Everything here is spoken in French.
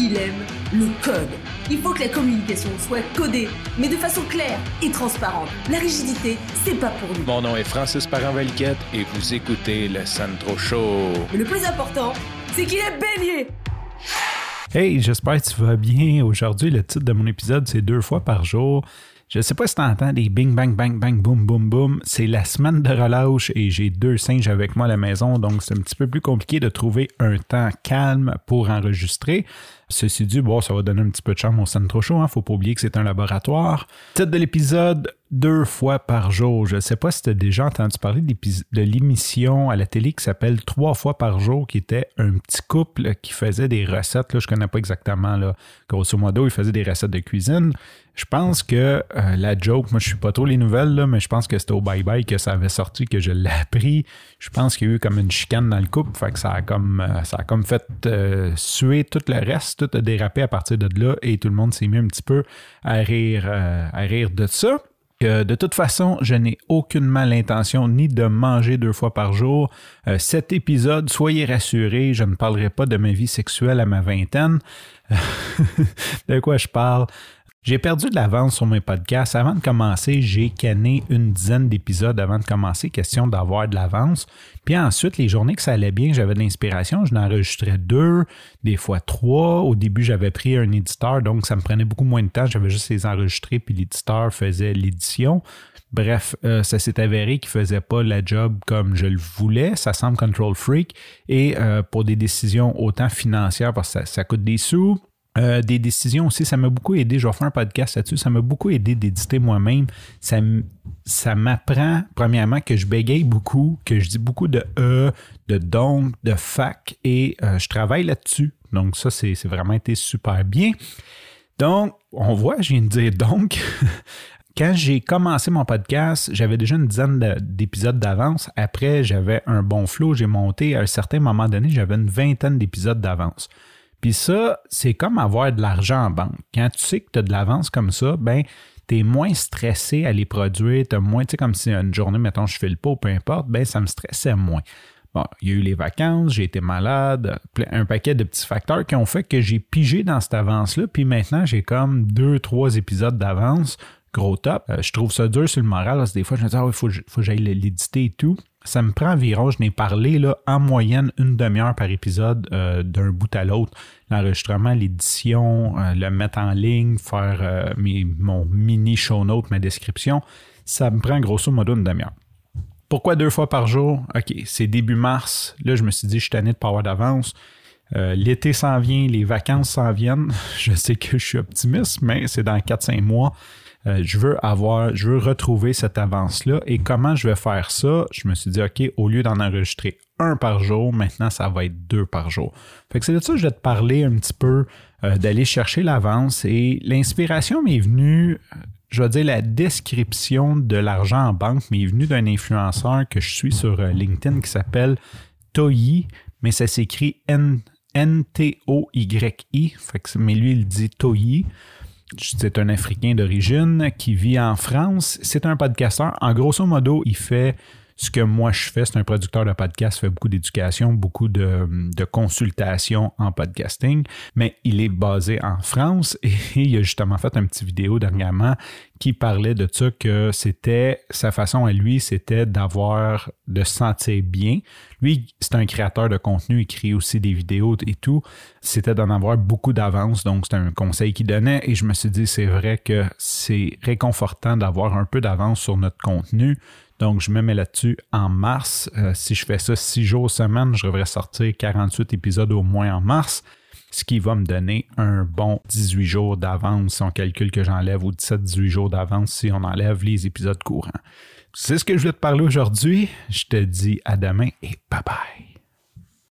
il aime le code. Il faut que la communication soit codée, mais de façon claire et transparente. La rigidité, c'est pas pour nous. Mon nom est Francis Parent-Valquette et vous écoutez le Sandro Show. Mais le plus important, c'est qu'il est bélier. Hey, j'espère que tu vas bien. Aujourd'hui, le titre de mon épisode, c'est 2 fois par jour. Je ne sais pas si tu entends des bing, bang, bang, bang, boum, boum, boum. C'est la semaine de relâche et j'ai 2 singes avec moi à la maison, donc c'est un petit peu plus compliqué de trouver un temps calme pour enregistrer. Ceci dit, bon, ça va donner un petit peu de charme au Centro Show, hein. Faut pas oublier que c'est un laboratoire. Titre de l'épisode, 2 fois par jour. Je ne sais pas si tu as déjà entendu parler de l'émission à la télé qui s'appelle 3 fois par jour, qui était un petit couple qui faisait des recettes. Là, je connais pas exactement, là, grosso modo, ils faisaient des recettes de cuisine. Je pense que la joke, moi je suis pas trop les nouvelles, là, mais je pense que c'était au Bye Bye que ça avait sorti, que je l'ai appris. Je pense qu'il y a eu comme une chicane dans le couple, fait que ça a comme fait suer tout le reste, tout a dérapé à partir de là et tout le monde s'est mis un petit peu à rire de ça. De toute façon, je n'ai aucunement l'intention ni de manger 2 fois par jour. Cet épisode, soyez rassurés, je ne parlerai pas de ma vie sexuelle à ma vingtaine. De quoi je parle? J'ai perdu de l'avance sur mes podcasts. Avant de commencer, j'ai canné une dizaine d'épisodes avant de commencer, question d'avoir de l'avance. Puis ensuite, les journées que ça allait bien, j'avais de l'inspiration, je n'enregistrais 2, des fois 3. Au début, j'avais pris un éditeur, donc ça me prenait beaucoup moins de temps. J'avais juste les enregistrés, puis l'éditeur faisait l'édition. Bref, ça s'est avéré qu'il ne faisait pas la job comme je le voulais. Ça semble control freak. Et pour des décisions autant financières, parce que ça coûte des sous, des décisions aussi, ça m'a beaucoup aidé. Je vais faire un podcast là-dessus. Ça m'a beaucoup aidé d'éditer moi-même. Ça m'apprend, premièrement, que je bégaye beaucoup, que je dis beaucoup de de donc, de fac, et je travaille là-dessus. Donc ça, c'est vraiment été super bien. Donc, on voit, je viens de dire donc. Quand j'ai commencé mon podcast, j'avais déjà une dizaine d'épisodes d'avance. Après, j'avais un bon flow. J'ai monté à un certain moment donné, j'avais une vingtaine d'épisodes d'avance. Puis ça, c'est comme avoir de l'argent en banque. Quand tu sais que tu as de l'avance comme ça, ben tu es moins stressé à les produire. Tu as moins, tu sais, comme si une journée, mettons, je file pas ou peu importe, ben ça me stressait moins. Bon, il y a eu les vacances, j'ai été malade, un paquet de petits facteurs qui ont fait que j'ai pigé dans cette avance-là. Puis maintenant, j'ai comme 2-3 épisodes d'avance. Gros top. Je trouve ça dur sur le moral. Parce que des fois, je me dis, il faut que j'aille l'éditer et tout. Ça me prend environ, je n'ai parlé là, en moyenne une demi-heure par épisode d'un bout à l'autre. L'enregistrement, l'édition, le mettre en ligne, faire mon mini show note, ma description. Ça me prend grosso modo une demi-heure. Pourquoi 2 fois par jour? OK, c'est début mars. Là, je me suis dit, je suis tanné de pas avoir d'avance. L'été s'en vient, les vacances s'en viennent. Je sais que je suis optimiste, mais c'est dans 4-5 mois. Je veux retrouver cette avance-là. Et comment je vais faire ça? Je me suis dit, OK, au lieu d'en enregistrer 1 par jour, maintenant, ça va être 2 par jour. Fait que c'est de ça que je vais te parler un petit peu, d'aller chercher l'avance. Et l'inspiration m'est venue, je vais dire la description de l'argent en banque m'est venue d'un influenceur que je suis sur LinkedIn qui s'appelle Toyi, mais ça s'écrit N-T-O-Y-I. Mais lui, il dit Toyi. C'est un Africain d'origine qui vit en France. C'est un podcasteur. En grosso modo, il fait ce que moi je fais. C'est un producteur de podcast, fait beaucoup d'éducation, beaucoup de consultations en podcasting. Mais il est basé en France et il a justement fait une petite vidéo dernièrement qui parlait de ça, que c'était sa façon à lui, c'était de se sentir bien. Lui, c'est un créateur de contenu, il crée aussi des vidéos et tout. C'était d'en avoir beaucoup d'avance, donc c'est un conseil qu'il donnait et je me suis dit, c'est vrai que c'est réconfortant d'avoir un peu d'avance sur notre contenu. Donc, je me mets là-dessus en mars. Si je fais ça 6 jours semaine, je devrais sortir 48 épisodes au moins en mars, ce qui va me donner un bon 18 jours d'avance si on calcule que j'enlève, ou 17-18 jours d'avance si on enlève les épisodes courants. C'est ce que je voulais te parler aujourd'hui. Je te dis à demain et bye bye.